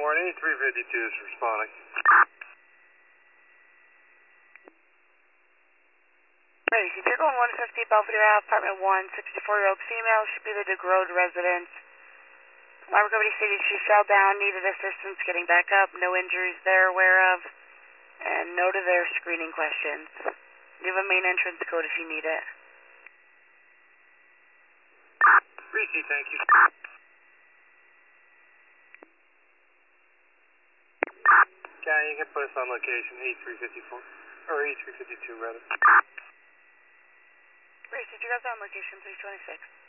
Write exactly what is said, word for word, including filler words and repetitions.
one, E three fifty-two is responding. Hey, if you're going one fifty Belvedere Ave, apartment one, sixty-four-year-old female, should be the DeGrode residence. My recovery stated she fell down, needed assistance getting back up, no injuries they're aware of, and no to their screening questions. You have a main entrance code if you need it. Reese, thank you. Yeah, you can put us on location, E three fifty-four, or E three fifty-two rather. Grace, did you guys on location three twenty-six?